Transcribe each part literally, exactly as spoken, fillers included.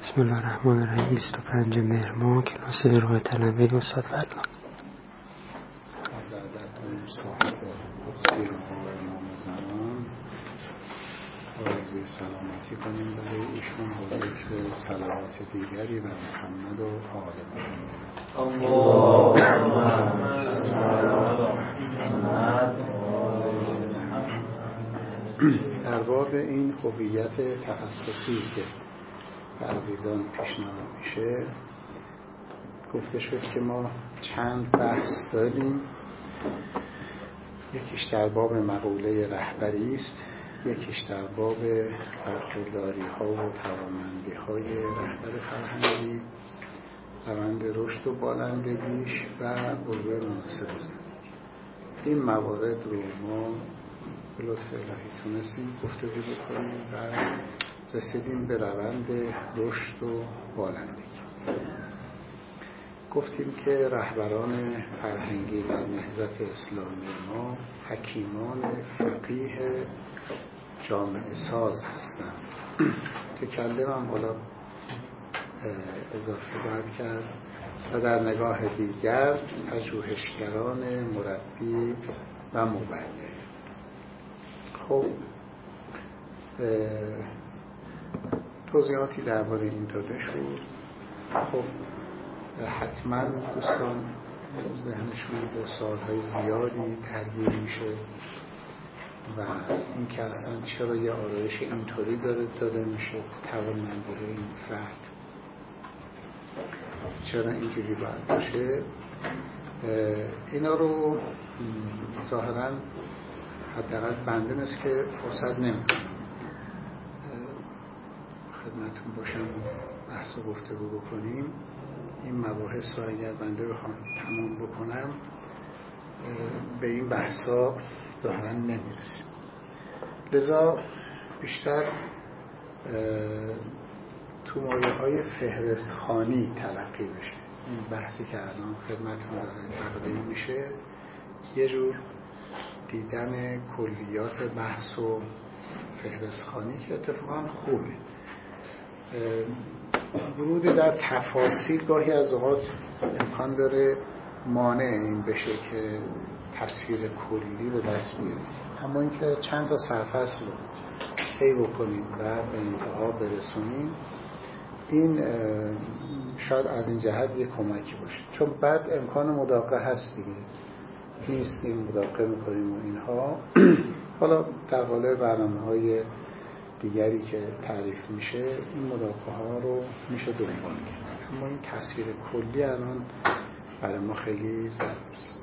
بسم الله الرحمن الرحیم. بیست و پنج مهر ماه کلاس روح طلبه استاد فردا. آرزوی سلامتی کنیم برای ایشون با ذکر صلوات دیگری بر محمد و آل محمد. اللهم صل علی محمد. در باب این هویت تخصصی که به عزیزان پیشنهاد میشه گفته شد که ما چند بحث داریم. یکیش در باب مقوله رهبری است، یکیش در باب برخورداری ها و توانمندی های رهبر فرهنگی، روند رشد و بالندگیش و الگوی مناسب. این موارد رو ما به لطف الهی تونستیم گفتگو بکنیم و رسیدیم به روند رشد و بالندگی. گفتیم که رهبران فرهنگی در نهضت اسلامی ما حکیمان فقیه جامعه ساز هستند. تکلمم حالا اضافه باید کرد و در نگاه دیگر پژوهشگران مربی و مبلغ. خب توضیحاتی درباره این داده شد. خب حتما دوستان ذهنشون به سوالهای زیادی درگیر میشه و این که اصلا چرا یه آرایش اینطوری داره داده میشه، توانمندی این فرد چرا اینجوری باید باشه، اینا رو ظاهرا حداقل بنده نیست که فرصت نمیکنم خدمتون باشم بحث و گفتگو بکنیم. این مباحث رو اگر بنده بخوام تمام بکنم به این بحثا ظاهرا نمیرسیم، لذا بیشتر تو مایه های فهرست خوانی تلقی بشه. این بحثی که الان خدمتون داره تقدیم میشه یه جور دیدن کلیات بحث و فهرست خوانی که اتفاقا خوبه. ورود در تفاصیل گاهی از اوقات امکان داره مانع این بشه که تصویر کلی به دست بیارید، اما اینکه چند تا سرفصل رو طی بکنیم و به انتها برسونیم این شاید از این جهت یک کمکی باشه، چون بعد امکان مداقه هست دیگه، نیستیم مداقه میکنیم و اینها. حالا در قالب برنامه‌های دیگری که تعریف میشه این مداقه ها رو میشه دنبال کرد، اما این تصویر کلی الان برای ما خیلی ضروری است.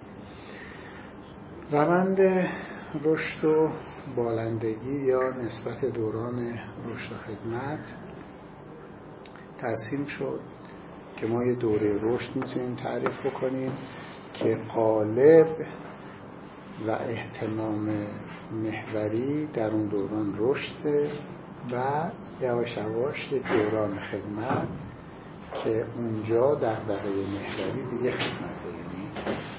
روند رشد و بالندگی یا نسبت دوران رشد و خدمت ترسیم شد که ما یه دوره رشد میتونیم تعریف بکنیم که قالب و اهتمام محوری در اون دوران رشد و یواش یواش یک دوران خدمت که اونجا دغدغه محوری دیگه خدمته، یعنی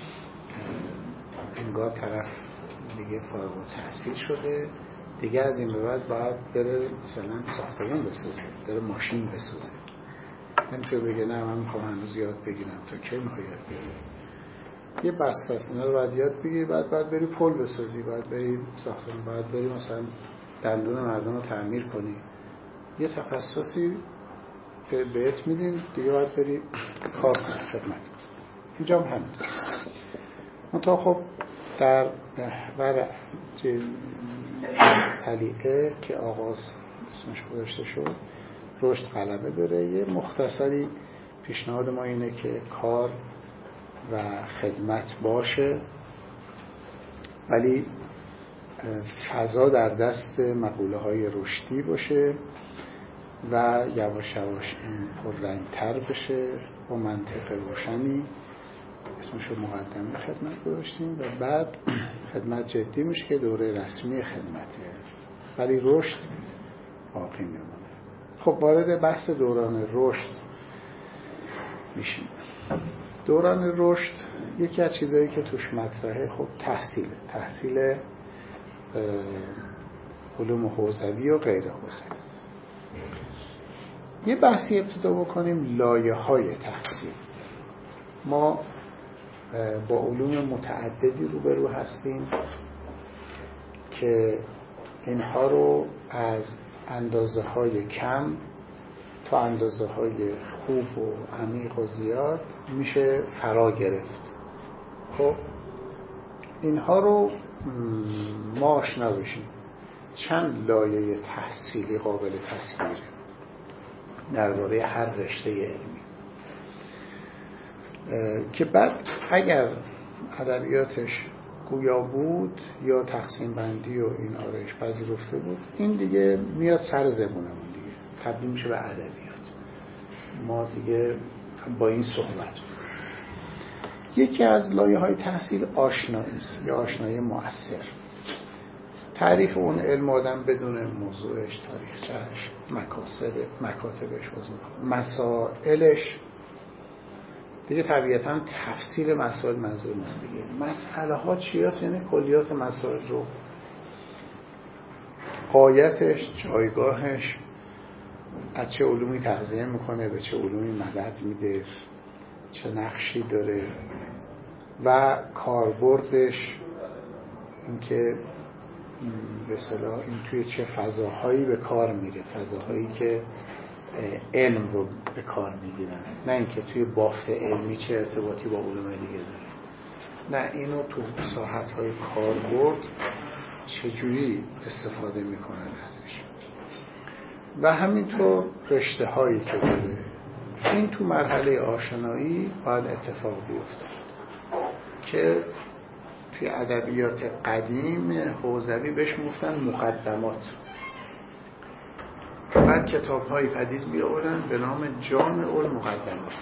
انگار طرف دیگه فارغ التحصیل شده دیگه، از این به بعد باید بره مثلا ساختمان بسازه، بره ماشین بسازه، نمیتونه بگه نه من میخوام هنوز یاد بگیرم. تا کی میخوای یاد بگیری؟ یه بسته است، اینا رو باید یاد بگیری، بعد باید بری پل بسازی، باید بری ساختمان، باید بری مثلا دندون مردم رو تعمیر کنی، یه تخصصی بهت میدین دیگه، باید بری کار کنی، خدمت کنی. اینجا هم همینطور. منتها خب در محور طلیعه که آغاز اسمش گذاشته شد رشد غلبه داره. یه مختصری پیشنهاد ما اینه که کار و خدمت باشه ولی فضا در دست مقوله های رشدی باشه و یواش یواش این پررنگ‌تر بشه با منطق روشنی. اسمشو مقدمه خدمت گذاشتیم و بعد خدمت جدی میشه که دوره رسمی خدمته ولی رشد باقی میمونه. خب وارد بحث دوران رشد میشیم. دوران رشد یکی از چیزایی که توش مطرحه خب تحصیل تحصیل علوم حوزوی و غیر حوزوی. یه بحثی ابتدا بکنیم، لایه های تحصیل. ما با علوم متعددی روبرو هستیم که اینها رو از اندازه های کم تا اندازه های خوب و عمیق و زیاد میشه فرا گرفت. خب اینها رو ما آشنا بشیم. چند لایه تحصیلی قابل تصویره درباره هر رشته علمی که بعد اگر ادبیاتش گویا بود یا تقسیم بندی و این آرایش پذیرفته بود، این دیگه میاد سر زبونمون دیگه تبدیل میشه به ادبیات. ما دیگه با این صحبت بود. یکی از لایه های تحصیل آشنایی است یا آشنایی مؤثر. تعریف اون علم آدم بدون موضوعش، تاریخچه‌اش، مکاسب مکاتبش، مسائلش دیگه طبیعتاً تفصیل مسائل منظور نیست دیگه. مسئله ها چیاست؟ یعنی کلیات مسائل رو، غایتش، جایگاهش، از چه علومی تغذیه میکنه، به چه علومی مدد میده، چه نقشی داره و کاربردش، اینکه به اصطلاح این توی چه فضاهایی به کار میره، فضاهایی که علم رو به کار میگیرن، نه اینکه توی بافت علمی چه ارتباطی با علوم دیگه داره، نه اینو تو ساحت‌های کاربرد چجوری استفاده میکنن ازش. و همینطور رشته هایی که داره، این تو مرحله آشنایی باید اتفاق بیفته که توی ادبیات قدیم حوزوی بهش میگفتن مقدمات. بعد کتاب هایی پدید می آورن به نام جامع المقدمات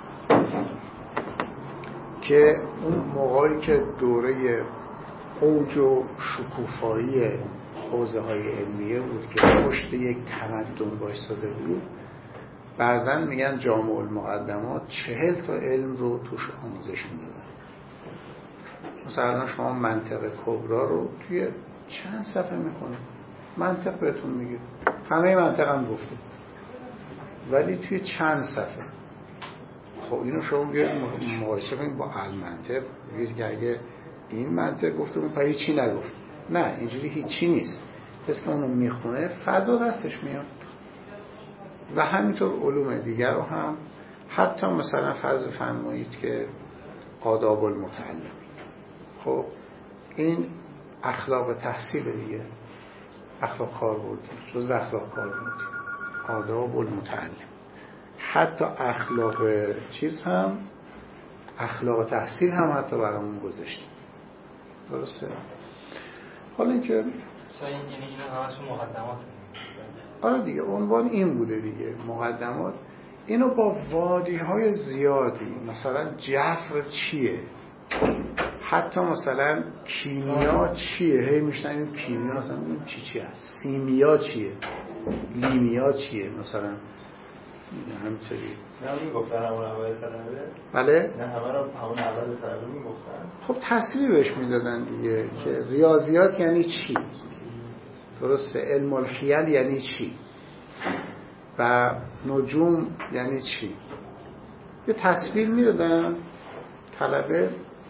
که اون موقعی که دوره اوج و شکوفایی حوزه های علمیه بود که پشت یک تمدن بایستاده بود، بعضا میگن جامع المقدمات چهل تا علم رو توش آموزش میدادن. مثلا شما منطق کبرا رو توی چند صفحه میکنه، منطق بهتون میگه، همه منطق هم گفته، ولی توی چند صفحه. خب اینو شما بیاید مقایسه کنید با المنطق، بگید که اگه این منطق گفته بود پس هیچی نگفت. نه، اینجوری هیچی نیست. کسی که اونو میخونه فضا دستش میاد. و همینطور علوم دیگر رو هم، حتی مثلا فرض فرمایید که آداب المتعلم، خب این اخلاق تحصیل دیگه، اخلاق کاربردی، جزء اخلاق کاربردی، آداب المتعلم. حتی اخلاق چیز هم، اخلاق تحصیل هم حتی برامون گذاشتیم. درسته؟ حالا اینکه این یعنی اینا همش مقدمات. آره دیگه، عنوان این بوده دیگه، مقدمات. اینو با وادی های زیادی، مثلا جفر چیه، حتی مثلا کیمیا چیه، هی میشنیم کیمیا مثلا چی چی هست، سیمیا چیه، لیمیا چیه، مثلا همینطوری. نه میگفتن همون اول طلبه؟ بله؟ نه همه رو همون اول طلبه میگفتن. خب تصریح بهش میدادن دیگه که ریاضیات یعنی چی، درسته، علم الخیال یعنی چی و نجوم یعنی چی. یه تصویر میدادن طلبه،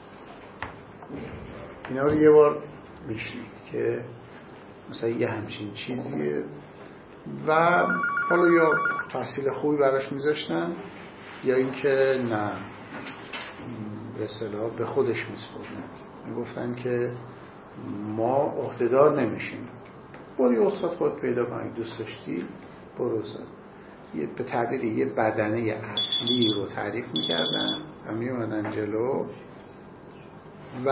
اینا رو یه بار میشنید که مثلا یه همچین چیزیه و حالا یا تحصیل خوبی براش میذاشتن یا اینکه نه، به اصطلاح به خودش میسپردن، میگفتن که ما عهده‌دار نمیشیم، برو یه استاد خود پیدا کنی، دوست داشتی برو استاد. یه به تعبیر یه بدنه اصلی رو تعریف میکردن و میومدن جلو و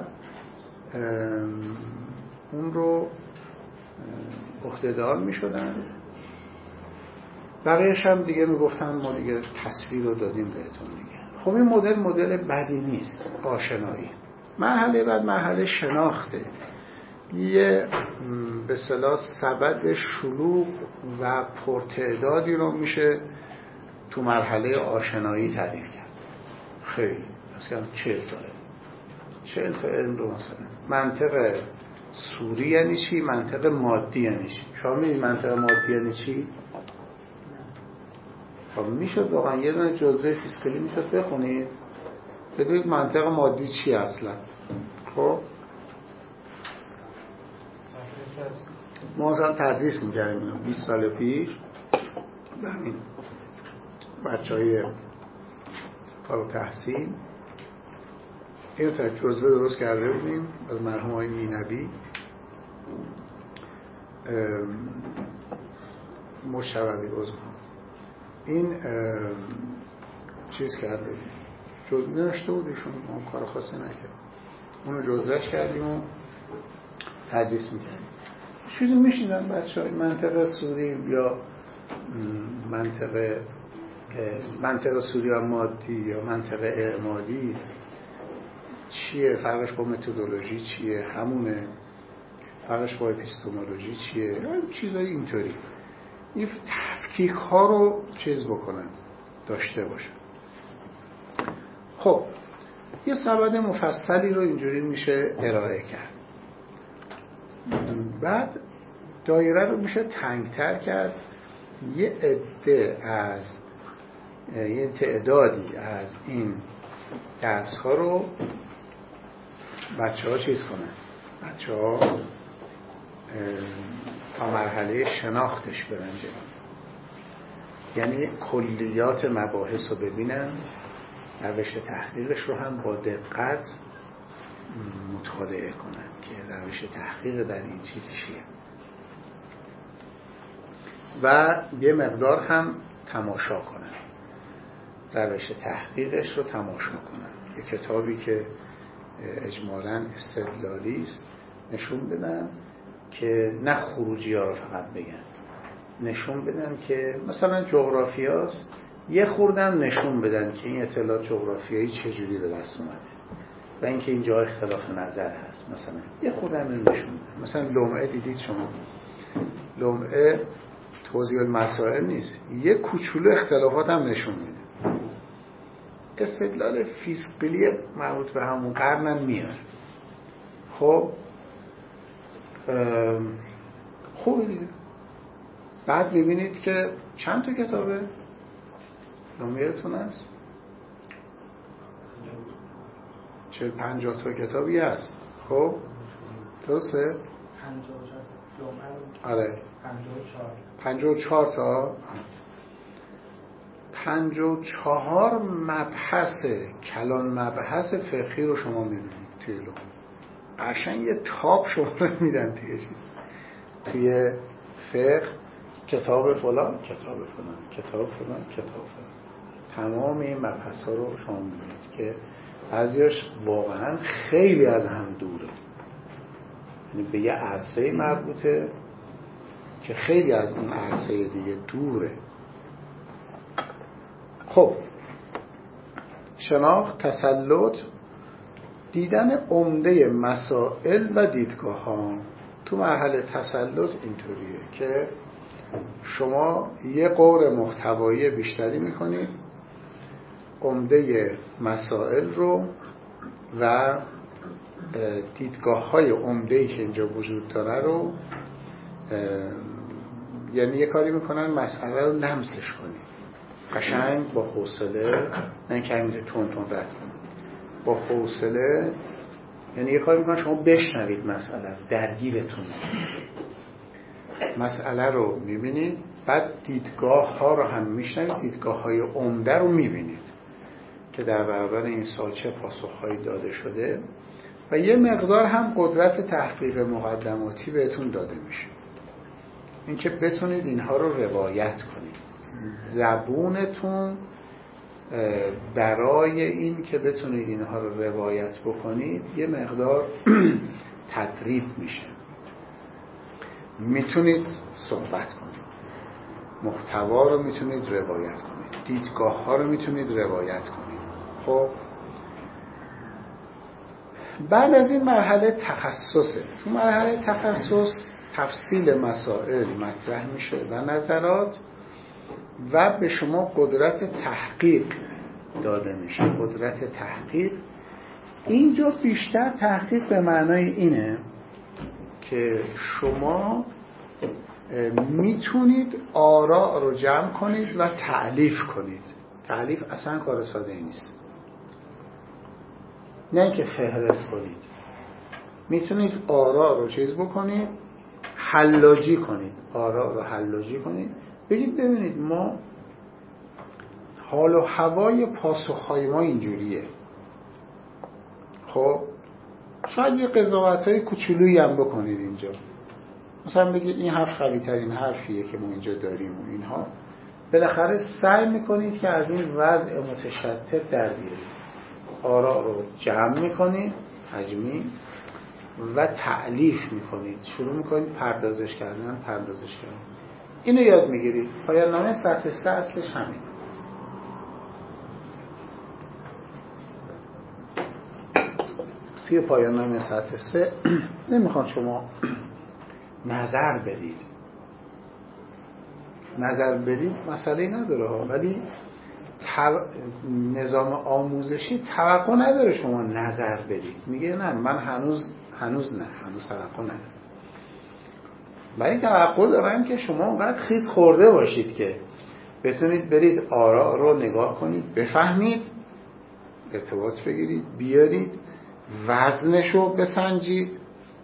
اون رو عهده‌دار میشدن. بقیه‌اش هم دیگه میگفتن ما دیگه تصویر رو دادیم بهتون دیگه. خب این مدل مدل بدی نیست، آشنایی. مرحله بعد مرحله شناخته، یه به اصطلاح سبد شلوغ و پرتعدادی رو میشه تو مرحله آشنایی تعریف کرد. خیلی مثلا چهل تا علم چهل تا علم رو، مثلا منطق سوری یعنی چی، منطق مادی یعنی چی. شما میدونید منطق مادی یعنی چی؟ خب میشد واقعا یه دونه جزوه فیسکالی میشد بخونید بدونید منطق مادی چی اصلا. خب ما اصلا تدریس میکردیم اینو بیست سال پیش همین بچه های فارغ التحصیل اینو تا جزوه درست کرده بودیم از مرحوم آقای مینبی مشتبهی بزرگ این چیز کرده جزوه نوشته بود ایشون، ما کار خاصی نکرد، اونو جزوهش کردیم و تدریس میکردیم. چیزی میشیدن بچه های منطقه سوری یا منطقه منطقه سوری و مادی یا منطقه اعمالی چیه، فرقش با متدولوژی چیه، همونه، فرقش با اپیستمولوژی چیه، چیزایی اینطوری این تفکیک ها رو چیز بکنن داشته باشن. خب یه سبد مفصلی رو اینجوری میشه ارائه کرد. بعد دایره رو میشه تنگتر کرد، یه عده از یه تعدادی از این درس ها رو بچه ها چیز کنن، بچه ها تا مرحله شناختش برن جلو، یعنی کلیات مباحث رو ببینن، روش تحقیقش رو هم با دقت مطالعه کنن که روش تحقیق در این چیز چیه و یه مقدار هم تماشا کنن، روش تحقیقش رو تماشا کنن. یه کتابی که اجمالاً استدلالی است نشون بدن که نه خروجی ها رو فقط بگن، نشون بدن که مثلا جغرافیاست، یه خوردم نشون بدن که این اطلاعات جغرافیایی چجوری به دست اومده و اینکه اینجا اختلاف نظر هست. مثلا یه خوردم نشون بدن، مثلا لمعه دیدید شما، لمعه توضیح المسائل نیست، یه کوچولو اختلافات هم نشون میده. استدلال فیسقلی مربوط به همون قرنم میاد. خب خوبه دیگه. بعد ببینید که چند تا کتابه نمیرتون هست، چه پنجاه تا کتابی هست. خب درسته؟ آره پنجاه و چهار تا پنجاه و چهار مبحث کلان مبحث فقهی رو شما میبینید توی لوم. قشنگ یه تاب شما رو میدن توی چیز، توی فقه کتاب فلان کتاب فلان کتاب فلان کتاب فلان، تمام این مبحث ها رو شما میبینید که بعضیاش واقعا خیلی از هم دوره، یعنی به یه عرصه مربوطه که خیلی از اون عرصه دیگه دوره. خب شناخت، تسلط، دیدن عمده مسائل و دیدگاه ها. تو مرحله تسلط اینطوریه که شما یه غور محتوایی بیشتری میکنید، عمده مسائل رو و دیدگاه های عمده‌ای که اینجا وجود داره رو، یعنی یه کاری میکنن مسئله رو لمسش کنید قشنگ با حوصله، نه که همینجا تون تون رد کنید، با حوصله، یعنی یه کاری میکنن شما بشنوید مسئله درگیرتون، مسئله رو میبینید، بعد دیدگاه ها رو هم میشنوید، دیدگاه های عمده رو میبینید که در برابر این سال چه پاسخهایی داده شده و یه مقدار هم قدرت تحقیق مقدماتی بهتون داده میشه، اینکه بتونید اینها رو روایت کنید. زبونتون برای این که بتونید اینها رو روایت بکنید یه مقدار تدریب میشه. میتونید صحبت کنید، محتوا رو میتونید روایت کنید، دیدگاه ها رو میتونید روایت کنید. خب بعد از این مرحله تخصصه. تو مرحله تخصص تفصیل مسائل مطرح میشه و نظرات و به شما قدرت تحقیق داده میشه. قدرت تحقیق اینجا بیشتر تحقیق به معنای اینه که شما میتونید آراء رو جمع کنید و تألیف کنید. تألیف اصلا کار ساده ای نیست، نه اینکه فهرست کنید. میتونید آراء رو چیز بکنید، حلاجی کنید، آراء رو حلاجی کنید. بگید ببینید ما حال و هوای پاسخهای ما اینجوریه، خب شاید یه قضاوت‌های کوچولویی هم بکنید اینجا، مثلا بگید این حرف قوی ترین حرفیه که ما اینجا داریم و اینها. بالاخره سعی میکنید که از این وضع متشتت در بیارید، آراء رو جمع میکنید، تجمیع و تألیف میکنید، شروع میکنید پردازش کردن پردازش کردن اینو یاد میگیرید. پایان نامه سطح سه اصلش همین. توی پایان نامه سطح سه نمیخوان شما نظر بدید، نظر بدید مسئله نداره ها، ولی نظام آموزشی توقع نداره شما نظر بدید. میگه نه من هنوز هنوز نه هنوز توقع نداره، ولی توقع دارن که شما اونقدر خیز خورده باشید که بتونید برید آراء رو نگاه کنید، بفهمید، ارتباط بگیرید، بیارید، وزنش رو بسنجید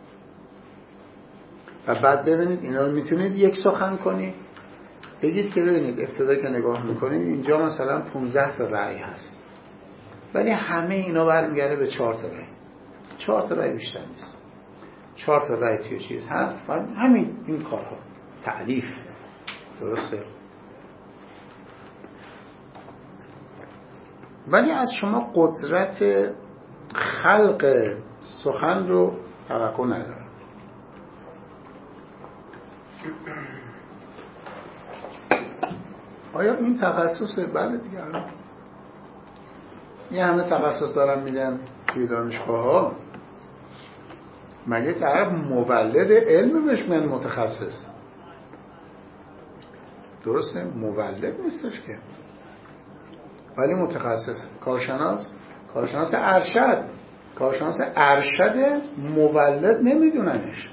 و بعد ببینید اینا رو میتونید یک سخن کنید. بگید که ببینید ابتدا که نگاه میکنید اینجا مثلا پانزده تا رأی هست، ولی همه اینا برمیگرده به چهار تا رأی. چهار تا رأی بیشتر نیست. چهار تا رأی توی چیز هست و همین این کارها تألیف. درسته؟ ولی از شما قدرت خلق سخن رو توقع ندارم. آیا این تخصصه؟ بله دیگه. این همه تخصص دارن میدن توی دانشگاه ها، مگه طرف مولد علم بهش میگن متخصص؟ درسته؟ مولد نیستش که، ولی متخصص. کارشناس کارشناس ارشد کارشناس ارشد مولد نمیدوننش.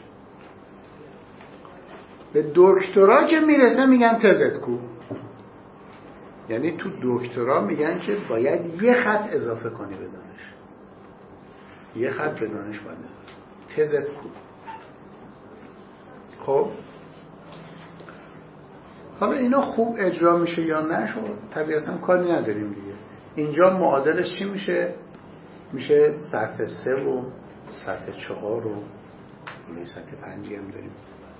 به دکترا که میرسه میگن تزت کو، یعنی تو دکترا میگن که باید یه خط اضافه کنی به دانش، یه خط به دانش باید تزت کو. خب حالا اینا خوب اجرا میشه یا نشد طبیعتا کاری نداریم دیگه. اینجا معادلش چی میشه؟ میشه سطح سه و سطح چهار و سطح پنجی هم داریم.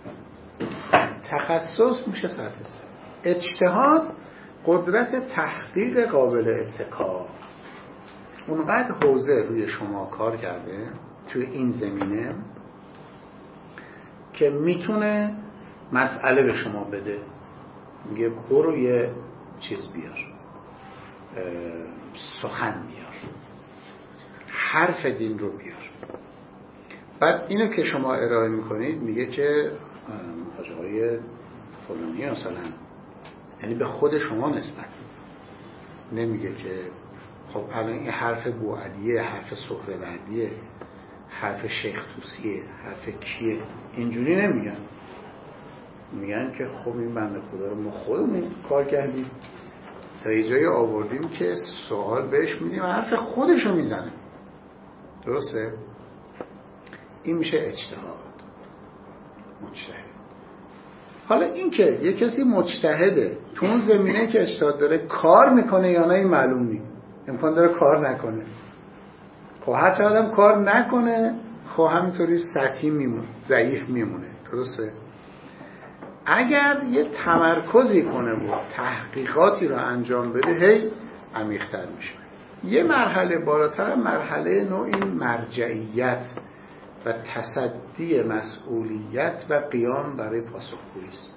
تخصص میشه سطح سه. اجتهاد قدرت تحقیق قابل اتکا. اونقدر حوزه روی شما کار کرده توی این زمینه که میتونه مسئله به شما بده، میگه برو یه چیز بیار، سخن بیار، حرف دین رو بیار. بعد اینو که شما ارائه میکنید میگه که حاج آقای فلانی مثلا، یعنی به خود شما نسبت نمیگه که خب الان این حرف بوعلیه، حرف سهروردیه، حرف شیخ توسیه، حرف کیه. اینجوری نمیگن، میگن که خب این بنده خدا رو ما خودمون کار کردیم تا یه جایی آوردیم که سوال بهش میدیم حرف خودشو میزنه. درسته؟ این میشه اجتهاد، مجتهد. حالا این که یه کسی مجتهده تو اون زمینه که اجتهاد داره کار میکنه یا نه این معلوم نیست. امکان داره کار نکنه. خب هر چقدر کار نکنه خب همینطوری سطحی میمونه، ضعیف میمونه. درسته؟ اگر یه تمرکزی کنه و تحقیقاتی رو انجام بده هی عمیق‌تر میشه. یه مرحله بالاتر، مرحله نوعی مرجعیت و تصدی مسئولیت و قیام برای پاسخگویی است.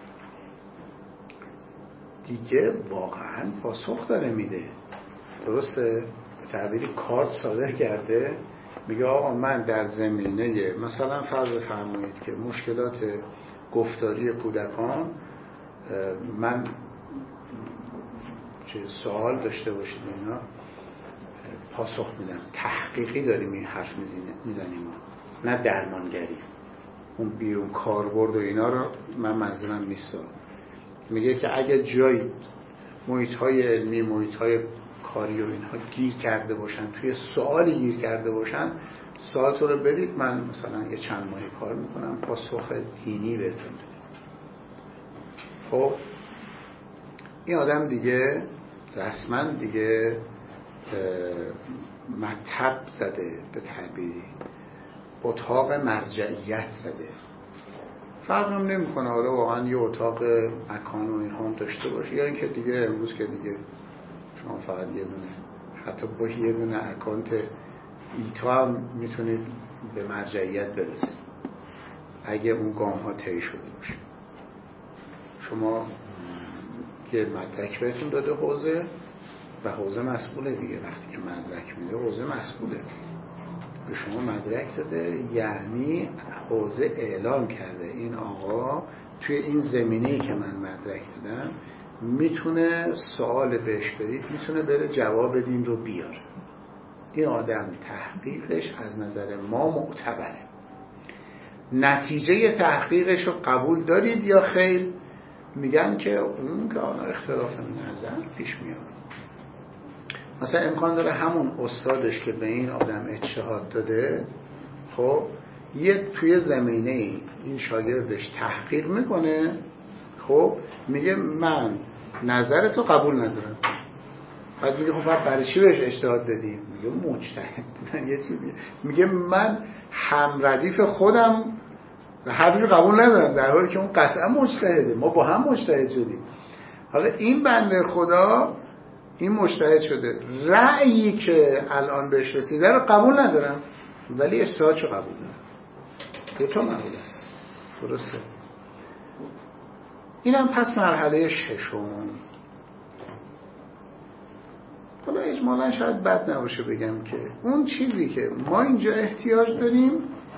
دیگه واقعا پاسخ داره میده. درسته؟ به تعبیری کارت صادر کرده، میگه آقا من در زمینه مثلا فرض فرمایید که مشکلات گفتاری کودکان من چه سوال داشته باشید اینا پاسخ میدم. تحقیقی داریم این حرف میزنیم، نه درمانگری. اون بیرون کاربرد و اینا رو من منظورم نیست. میگه که اگه جایی محیط‌های علمی، محیط‌های کاری و اینها گیر کرده باشن، توی سوالی گیر کرده باشن، سوالتون رو بدید، من مثلا یه چند ماهی کار میکنم پاسخ دینی بهتون بدم. خب این آدم دیگه رسما دیگه مطب زده، به تعبیری اتاق مرجعیت زده. فرق هم نمی کنه حالا واقعا یه اتاق مکان و این هم داشته باشه یا اینکه دیگه امروز که دیگه شما فقط یه دونه، حتی با یه دونه اکانت ایتا هم میتونید به مرجعیت برسید اگه اون گام ها طی شده باشه. شما یه مدرک بهتون داده حوزه و حوزه مسئوله دیگه. وقتی که مدرک میده حوزه مسئوله، به شما مدرک داده، یعنی حوزه اعلام کرده این آقا توی این زمینه‌ای که من مدرک دادم میتونه سوال بهش بدید، میتونه بره جواب دین رو بیاره. این آدم تحقیقش از نظر ما معتبره. نتیجه تحقیقش رو قبول دارید یا خیر؟ میگن که اون که آن اختلاف نظر پیش میاد. مثلا امکان داره همون استادش که به این آدم اجتهاد داده، خب یه توی زمینه این شاگردش تحقیق میکنه، خب میگه من نظرتو قبول ندارم. بعد میگه خب برای چی بهش اجتهاد دادی؟ میگه مجتهد بودن یه چیزی. میگه من هم ردیف خودم حرفی قبول ندارم، در حالی که اون قطعا مجتهده، ما با هم مجتهد شدیم. حالا این بنده خدا این مجتهد شده، رأیی که الان بهش رسیده رو قبول ندارم ولی اجتهادشو قبول دارم. دو تا مقوله است. درسته؟ اینم پس مرحله ششم. حالا اجمالا شاید بد نباشه بگم که اون چیزی که ما اینجا احتیاج داریم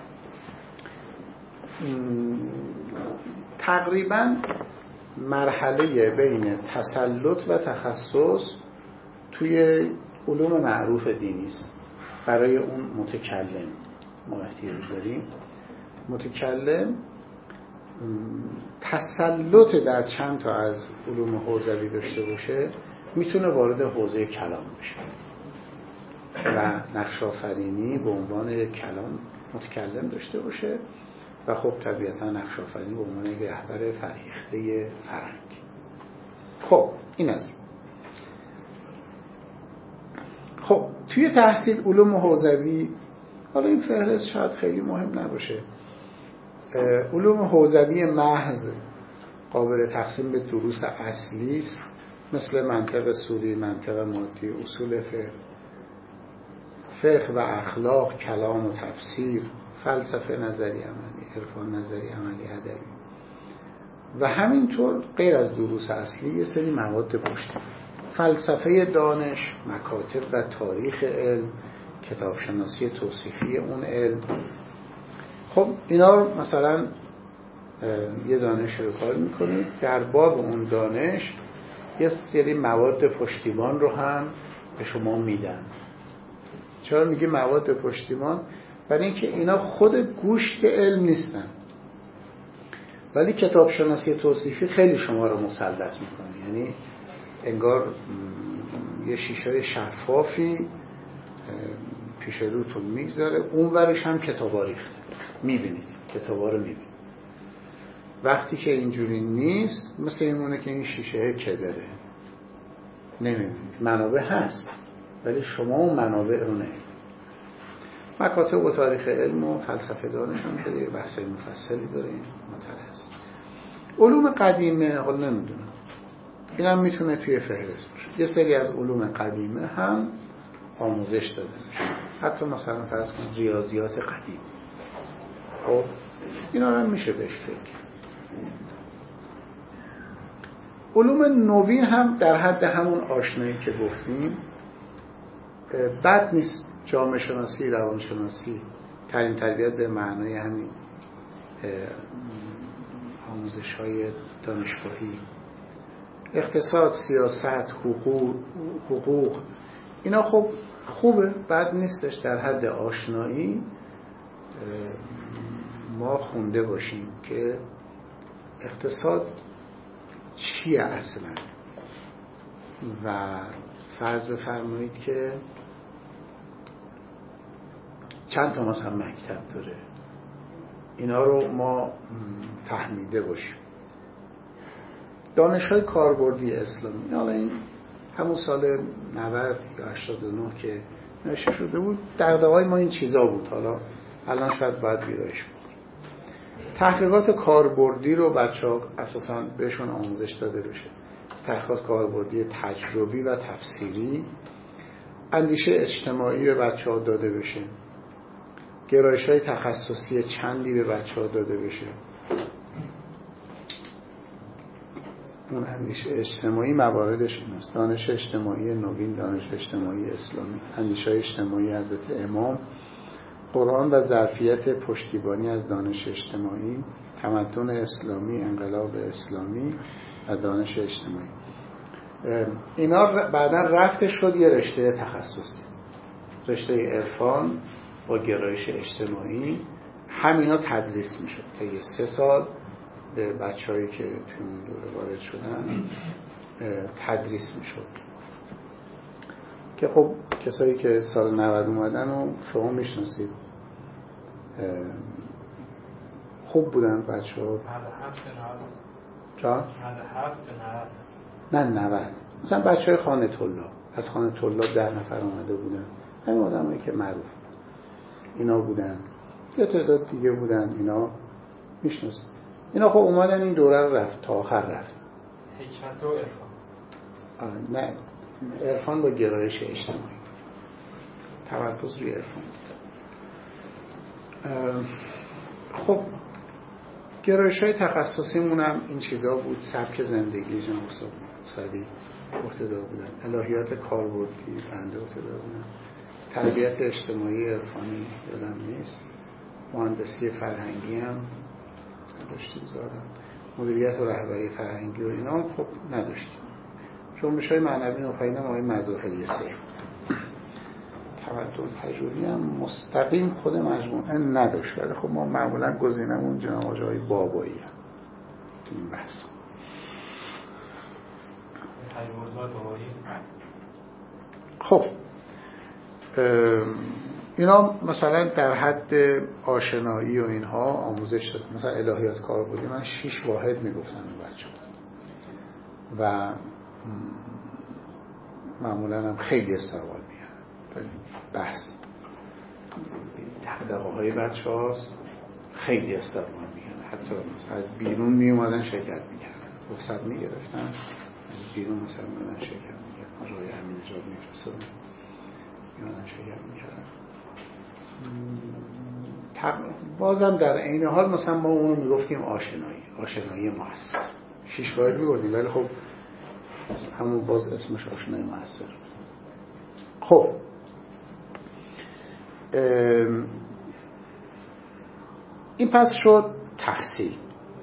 تقریبا مرحله بین تسلط و تخصص توی علوم معروف دینی است. برای اون متکلم ما احتیاج داریم. متکلم تسلط در چند تا از علوم حوزوی داشته باشه، میتونه وارد حوزه کلام بشه و نقش آفرینی به عنوان کلام متکلم داشته باشه و خب طبیعتا نقش آفرینی به عنوان یک رهبر فرهیخته فرهنگ. خب این از خب توی تحصیل علوم حوزوی، حالا این فهرست شاید خیلی مهم نباشه، علوم حوزوی محض قابل تقسیم به دروس اصلی است، مثل منطق سوری، منطق مادی، اصول فقه، فقه و اخلاق، کلام و تفسیر، فلسفه نظری عملی، عرفان نظری عملی، ادبی و همینطور غیر از دروس اصلی یه سری مواد پشتی، فلسفه دانش، مکاتب و تاریخ علم، کتابشناسی توصیفی اون علم. خب اینا رو مثلا یه دانش رو کار میکنید، در باب اون دانش یه سری مواد پشتیبان رو هم به شما میدن. چرا میگه مواد پشتیبان؟ برای اینکه اینا خود گوشت علم نیستن، ولی کتابشناسی توصیفی خیلی شما رو مسلط میکنه، یعنی انگار یه شیشه شفافی پیش روتون میگذاره، اون ورش هم کتابا ریخته، میبینید کتابا رو میبینید. وقتی که اینجوری نیست، مثل اینمونه که این شیشه کدره، نمیبینید، منابع هست ولی شما اون منابع رو نمیبینید. مکاتب و تاریخ علم و فلسفه دانش هم که دیگه بحث مفصلی داره، این مطلع هست. علوم قدیمه حالا نمیدونم، این هم میتونه توی فهرست باشه. یه سری از علوم قدیمه هم آموزش داده میشه، حتی مثلا فرض کنید ریاضیات قدیم. خب اینا هم میشه بهش فکر. علوم نوین هم در حد همون آشنایی که گفتیم بد نیست. جامعه شناسی، روانشناسی، تعلیم تربیت به معنای همین آموزش های دانشگاهی، اقتصاد، سیاست، حقوق حقوق اینا خب خوبه، بد نیستش، در حد آشنایی ما خونده باشیم که اقتصاد چیه اصلا و فرض بفرمایید که چند تا مثلا مکتب داره، اینا رو ما فهمیده باشیم. دانش‌های کاربردی اسلامی، حالا این همون سال نود یا هشتاد و نه که نوشته شده بود، دغدغه‌های ما این چیزا بود. حالا الان شاید باید ویرایش بود. تحقیقات کاربردی رو بچه‌ها اساساً بهشون آموزش داده بشه. تحقیقات کاربردی تجربی و تفسیری، اندیشه اجتماعی به بچه‌ها داده بشه، گرایش‌های تخصصی چندی به بچه‌ها داده بشه. اون اندیشه اجتماعی مواردش این است: دانش اجتماعی نوین، دانش اجتماعی اسلامی، اندیشه اجتماعی حضرت امام، قرآن و ظرفیت پشتیبانی از دانش اجتماعی، تمدن اسلامی، انقلاب اسلامی و دانش اجتماعی. اینا بعدا رفتش شد یه رشته تخصصی، رشته عرفان با گرایش اجتماعی. همینا تدریس میشد تا یه سه سال به بچه‌هایی که توی اون دوره وارد شدن تدریس میشد که خب کسایی که سال نود اومدن و شما میشناسید خوب بودن بچه‌ها. جا؟ نه نود. مثلا بچه‌های خانه طلاب، از خانه طلاب ده نفر اومده بودن، همین آدمایی که معروف اینا بودن. یه تعداد دیگه بودن، اینا میشناسید. اینا خب اومدن این دوره رو رفت تا آخر رفت. حکمت و عرفان. نه، عرفان با گرایش اجتماعی، تمرکز روی عرفان. خب گرایش‌های تخصصیمون هم این چیزا بود: سبک زندگی جناب موسوی اقتدا بودن، الهیات کاربردی بنده اقتدا بودن، تربیت اجتماعی عرفانی یادم نیست، مهندسی فرهنگی هم داشتیم زادم، مدیریت و رهبری فرهنگی و اینا خب نداشتیم. جنبش‌های معنوی و پیام آقای مظاهری سیف. تمدن پژوهی هم مستقیم خود مجموعه نداشت، ولی خب ما معمولا گزینمون جناب آقای بابایی هم تو این بحث. خب اینا مثلا در حد آشنایی و اینها آموزش داد. مثلا الهیات کاربردی من شش واحد میگفتم به بچه‌ها و معمولا هم خیلی استقبال می‌کردن. بحث دغدغه‌های بچه‌هاست، خیلی استقبال می‌کردن. حتی مثلا از بیرون میومدن شرکت می‌کردن، رخصت می‌گرفتن، از بیرون مثلا میومدن شرکت می‌کردن. آقای امین نژاد می‌فرستادن میومدن شرکت می‌کردن. بازم در عین حال مثلا ما اونو میگفتیم آشنایی، آشنایی مؤثر. شش واحد میگفتیم ولی خب همون باز اسمش آشنایی مؤثر. خب این پس شد تحصیل.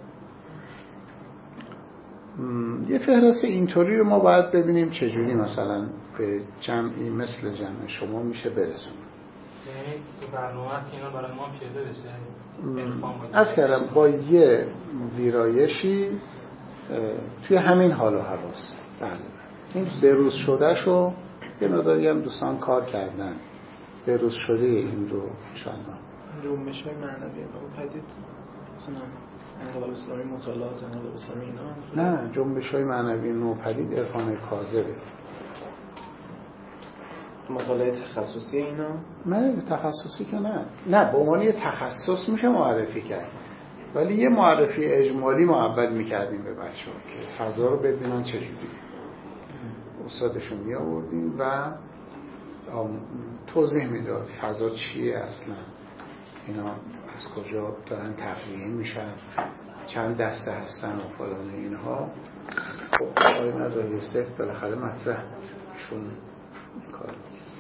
یه فهرست اینطوری رو ما باید ببینیم چجوری مثلا به جمعی مثل جمع شما میشه برسونیم. یعنی تو برنامه هست که اینا برای ما پیاده بشه؟ از کردم با یه ویرایشی توی همین حال و حواس. بله این بروز شده شو یه مقداری هم دوستان کار کردن، بروز شده این رو شاندان جنبش های معنوی پدید مثلا انقلاب اسلامی، مطالعات انقلاب اسلامی اینا. نه، جنبش های معنوی نوپدید عرفان کاذبه. مطالعه تخصصی اینا؟ نه تخصصی که نه نه به عنوان یه تخصص میشه معرفی کرد، ولی یه معرفی اجمالی ما اول میکردیم به بچه ها که فضا رو ببینن چجوری. استادشون می آوردیم و توضیح میداد فضا چیه اصلا، اینا از کجا دارن تغذیه میشن، چند دسته هستن و فلان اینها. خب آقای مظاهری سیف بالاخره مطرح شون کار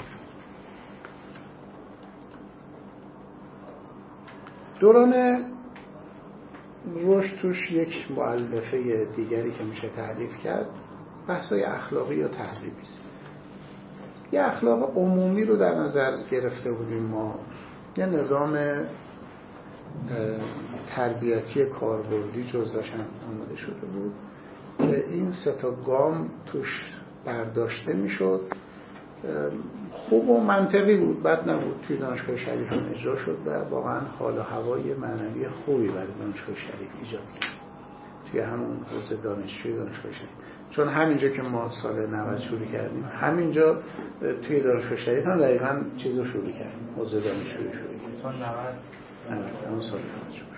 دوران رشد توش یک مؤلفه دیگری که میشه تعریف کرد بحثای اخلاقی و تهذیبی است. یه اخلاق عمومی رو در نظر گرفته بودیم ما، یه نظام تربیتی کاربردی جزوش هم آماده شده بود که این سه تا گام توش برداشته میشد. خوب و منطقی بود، بد نبود. توی دانشگاه شریف هم اجرا شد و واقعا حال و هوای معنوی خوبی برای دانشگاه شریف ایجاد کرد توی همون حوزه دانشجوی دانشگاه شریف. چون همینجا که ما سال نود شروع کردیم، همینجا توی دانشگاه شریف هم دقیقاً چیز رو شروع کردیم، حوزه دانشجویی شروع کردیم سال نود. همون سال نود شروع.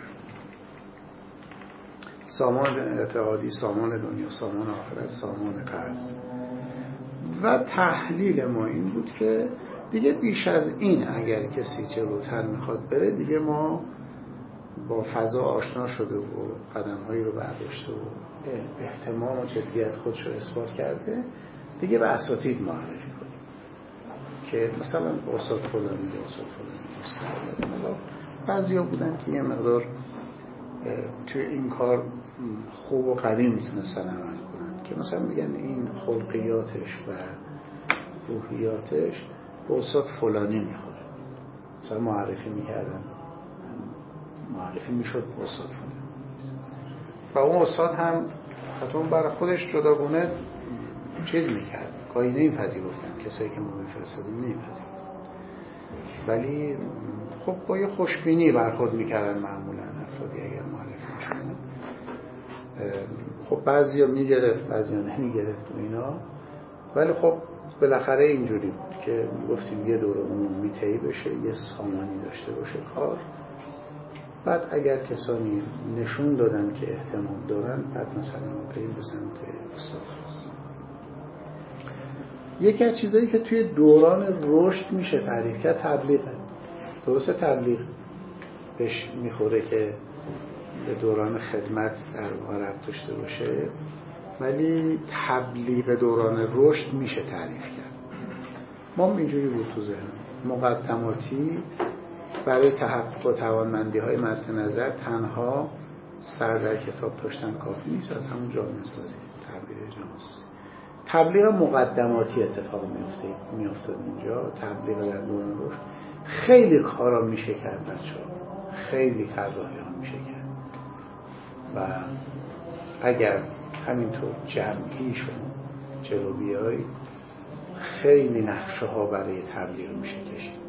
سامان اعتقادی، سامان دنیا، سامان آخرت، سامان قلب. و تحلیل ما این بود که دیگه بیش از این اگر کسی جلوتر میخواد بره، دیگه ما با فضا آشنا شده و قدم‌هایی رو برداشته و احتمام و جدیت خودش رو اثبات کرده، دیگه به اساتید معرفی کنیم که مثلا استاد فلانی یا استاد فلانی. بعضیا بودن که یه مقدار توی این کار خوب و قوی میتونستن عمل کنن که مثلا میگن این خلقیاتش و روحیاتش به استاد فلانی میخوره، مثلا معرفی میکردن، معرفی میشد به استاد فلانی و اون استاد هم حتما برای خودش جداگونه چیز میکرد، گاهی نمیپذیرفتن، کسایی که ما میفرستادیم نمیپذیرفتن، ولی خب با یه خوشبینی برخورد میکردن معمولا افرادی اگر معرفی میشدن. خب بعضی ها میگرفت، بعضی ها نمیگرفت و اینا، ولی خب بالاخره اینجوری بود که گفتیم یه دوره عمومی طی بشه، یه سامانی داشته باشه کار. بعد اگر کسانی نشون دادن که احتمال دارن، بعد مثلا بریم به سمت استاد خاص. یکی از چیزایی که توی دوران رشد میشه تعریف کرد تبلیغه. درسته تبلیغ بهش میخوره که به دوران خدمت در واقع ربط داشته باشه، ولی تبلیغ دوران رشد میشه تعریف کرد. ما اینجوری بود تو ذهن مقدماتی برای تحقق توانمندی های مد نظر تنها سر در کتاب داشتن کافی نیست، از همون جامعه سازی، تبلیغ جامعه سازی، تبلیغ مقدماتی اتفاق میفته میافتاد اینجا. تبلیغ در دوران رشد خیلی کارا میشه کرد بچه‌ها، خیلی طراحی ها میشه کرد و اگر همینطور جمعی شما جلو بیای خیلی نقشه ها برای تبلیغ میشه کشید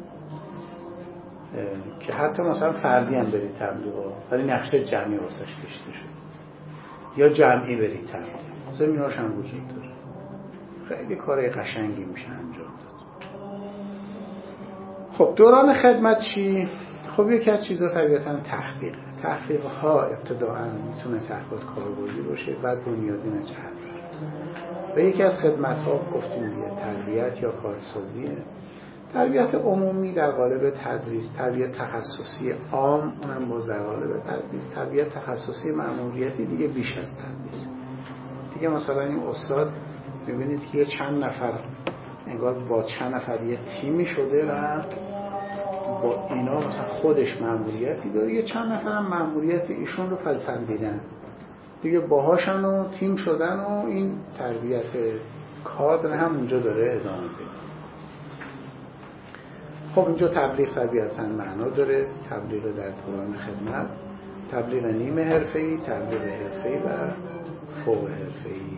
که حتی مثلا فردی هم برید تبلیغ ها ولی نقشه جمعی واسش کشیده شد، یا جمعی برید تبلیغ، زمیناش هم وجود داره. خیلی کارهای قشنگی میشه انجام داد. خب دوران خدمت چی؟ خب یکی از چیزا طبیعتاً تحقیق. تحقیق ها ابتداءً میتونه تحقیق کاربردی باشه، بعد بنیادین جهت. و یکی از خدمت ها گفتیم دیگه تربیت یا کارسازیه. تربیت عمومی در قالب تدریس، تربیت تخصصی عام اونم باز در قالب تدریس، تربیت تخصصی مأموریتی دیگه بیش از تدریس. دیگه مثلا این استاد میبینید که یه چند نفر انگار با چند نفر یه تیمی شده و با اینا مثلا خودش مأموریتی داره، یه چند نفر هم مأموریت ایشون رو پسندیدن دیگه، باهاشن و تیم شدن و این تربیت کادر هم اونجا داره ادامه میده. خب اینجا تبلیغ طبیعتاً معنا داره، تبلیغ در دوران خدمت، تبلیغ نیمه حرفه‌ای، تبلیغ حرفه‌ای و فوق حرفه‌ای.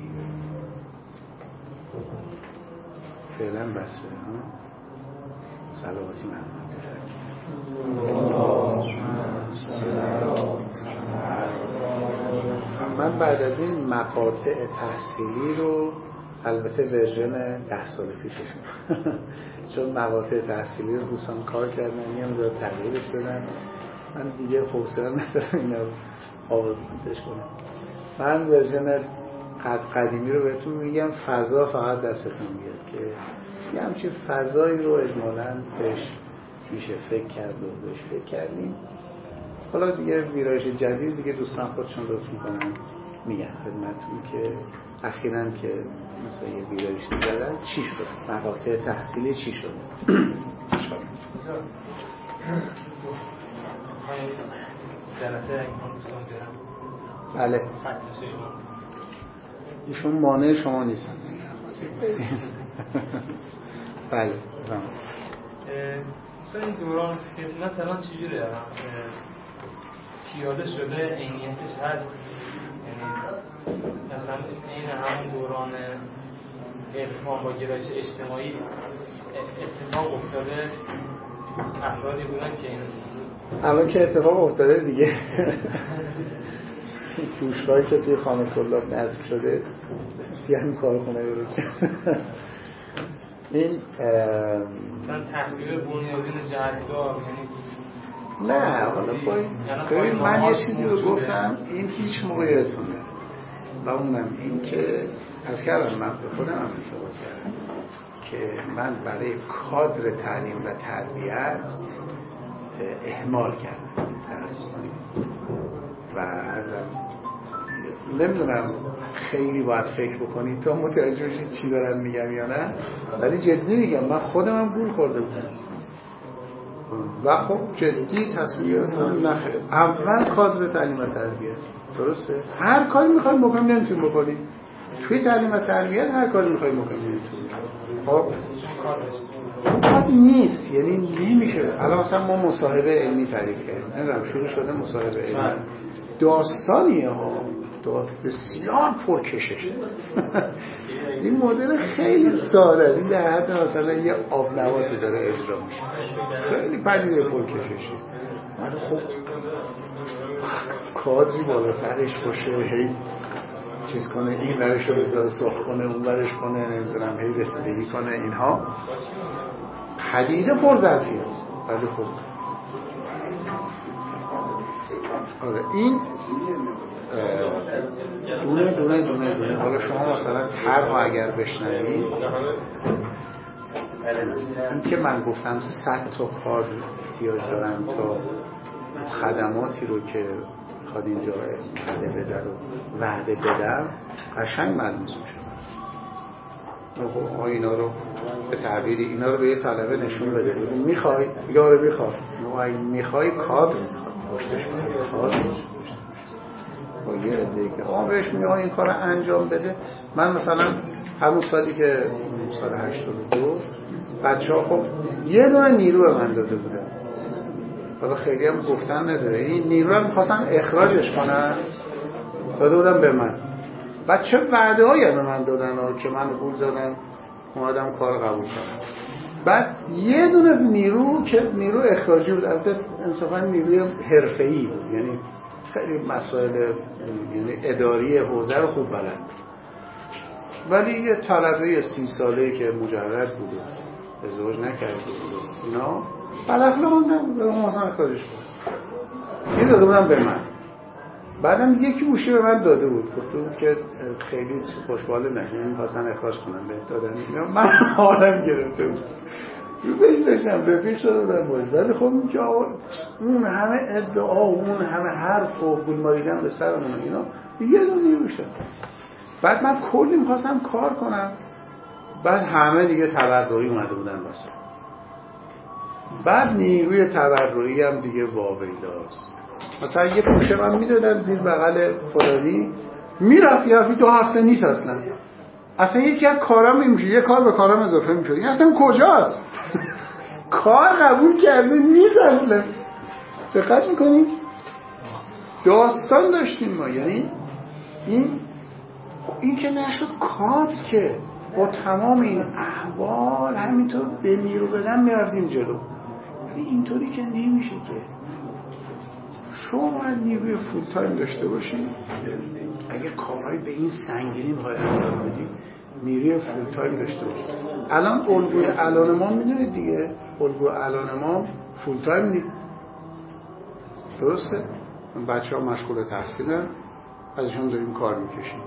فعلا بسه ها. صلواتی محمد من بعد از این مقاطع تحصیلی رو البته ورژن ده سال پیششون چون مقاطع تحصیلی رو دوستان کار کردن یه مقدار تغییرش دادن، من دیگه حوصله ندارم اینا رو آوردش کنم. من ورژن قد قدیمی رو بهتون میگم، فضا فقط دستتون میاد که یه همچین فضایی رو اجمالاً بهش میشه فکر کرد و بهش فکر کردیم. حالا دیگه ویرایش جدید دیگه دوستان خودشون لطف میکنن میگن خدمتتون که اخیراً که مثلا یه ویرایش زدن چی شد، مقاطع تحصیلی چی شد. جلسه اگه ما دوستان برم بله ایشون مانع شما نیستن. بله مثلا این دوران خدمت الان چجوره؟ پیاده شده عینیتش هست، یعنی مثلا این همون دوران عرفان با گرایش اجتماعی اتفاق افتاده، افرادی بودن که این الان که اتفاق افتاده دیگه فروشگاهی که توی خانه طلاب نصب شده دیگه همین کارخونه درست این مثلا تحقیق بنیادین جهت‌دار، یعنی نه حالا باید من یه چیزی رو گفتم این هیچ موقعیتونه و اونم این که از کردم من به خودم هم اشتباه کردم که من برای کادر تعلیم و تربیت اهمال کردم و ازم نمیدونم خیلی باید فکر بکنید تا متوجه بشید چی دارم میگم یا نه، ولی جدی میگم من خودم هم گول خورده بودم و خب جدی تصمیم گرفتم نخیر اول کادر تعلیم و تربیت درسته، هر کاری میخوایم بکنیم نمیتونیم بکنیم توی تعلیم و تربیت، هر کاری میخوایم بکنیم نمیتونیم. خب کار نیست، یعنی نمیشه. الان مثلا ما مصاحبه علمی تعریف کردیم، نمیدونم شروع شده مصاحبه علمی داستانیه ها، بسیار پرکششه این مدل خیلی ساده، این در حد مثلا یه آبنباتی داره اجرا میشه، خیلی پدیده پرکششه، ولی خب کادری بالا سرش باشه هی چیز کنه، این ورش رو بذاره سرخ کنه، اون ورش کنه، نمیدونم هی رسیدگی کنه، اینها پدیده پرظرفیه. ولی خب آره این دونه دونه دونه دونه حالا شما مثلا طرحو اگر بشنوید، این که من گفتم صد تا کار احتیاج دارم تا خدماتی رو که میخواد اینجا وعده بده رو وعده بدم قشنگ معلوم میشه. خب اینا رو به تعبیری اینا رو به یه طلبه نشون بده، بگو میخوای یا رو میخوای، اگه میخوای کادر پشتش کنی، کادر با یه دیگه آن بهش میگه این کار رو انجام بده. من مثلا همون سالی که سال هشتاد و دو بچه ها خب یه دونه نیرو به من داده بودن، حالا خیلی هم گفتن نداره، این نیرو هم میخواستن اخراجش کنن داده بودن به من. بچه وعده هایی به من دادن ها که من قول زدن اومدم کار قبول کنم. بعد یه دونه نیرو که نیرو اخراجی بود، البته انصافا نیروی حرفه‌ای بود، یعنی خیلی مسائل یعنی اداری حوزه رو خوب بلد، ولی یه طلبه سی ساله‌ای که مجرد بود و ازدواج نکرده بود اینا بلخلاق نبود، اون مثلا اخراجش بود، این داده بودم به من. بعدم یکی گوشی به من داده بود، گفته بود که خیلی خوشباله نشه، می‌خواستن اخراج کنن، بهت دادن. من حالم گرفته بود، دوستش داشتم رفیق شده بودم باید، ولی خب این که اون همه ادعا اون همه حرف و گول ماریدن به سرمون اینا یه دو نیروشه. بعد من کلی می‌خواستم کار کنم، بعد همه دیگه تبرعی اومده بودن واسه. بعد نیروی تبرعی هم دیگه واویلاست. مثلا یه پوشه من میدادم زیر بغل فلانی، میرفت یه دو هفته نیست اصلا اصلا یکی از کارم میشه، یه کار به کارم اضافه میشه، این اصلا کجاست؟ کار قبول کرده نیست اصلا. دقت میکنید؟ داستان داشتیم ما، یعنی این این که نشد کات که با تمام این احوال همینطور به میرو بدن میرفتیم جلو، ولی اینطوری که نمیشه که شما باید نیروی فول تایم داشته باشید. اگه کارهای به این سنگینی باید انجام بدید نیروی فول تایم داشته باشید. الان الگوی الان ما میدونید دیگه، الگوی الان ما فول تایم نیست، درسته؟ بچه ها مشغول تحصیلن، ازشون داریم کار میکشیم،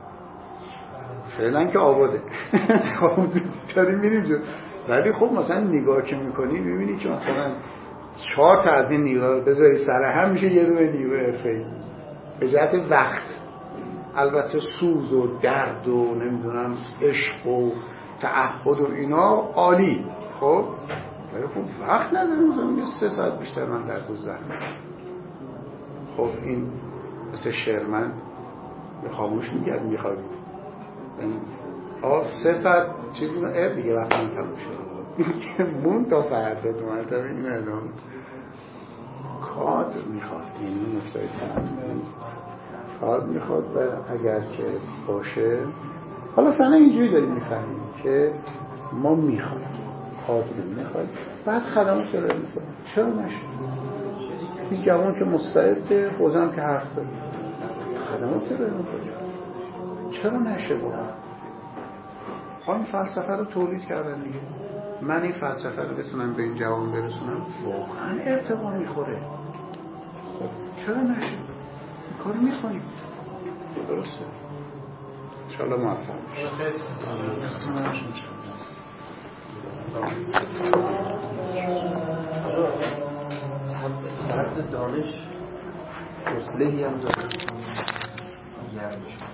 فعلا که آباده خب داریم میریم جو. ولی خب مثلا نگاه که میکنی میبینی که مثلا چهار تا از این نیروها رو بذاری سر هم میشه یه دونه نیروی حرفه‌ای به جهت وقت. البته سوز و درد و نمیدونم عشق و تعهد و اینا عالی، خب ولی خب وقت نداریم، مثلا سه ساعت بیشتر من در روز زحمت. خب این مثل شعرمند خاموش میگرد میخواد آه سه ساعت چیزی رو ار دیگه وقت من تموم شد مون تا فردا دو مرتبه این ادام کادر میخواد، یعنی نکته تنظیم کادر میخواد و اگر که باشه، حالا فعلا اینجوری داریم میفهمیم که ما میخوایم کادر میخوایم بعد خدمات ارائه میکنیم. چرا نشه؟ این جوان که مستعده، حوزه هم که حرف داره، خدمات ارائه میکنیم، چرا نشه؟ واقعا این فلسفه رو تولید کردن دیگه. من این فلسفه رو بتونم به این جوان برسونم واقعا ارتقا میخوره. خب چرا نشه؟ این کار میکنیم. درسته؟ انشاءالله موفق بشید. سرد دانش اصلحی هم داره.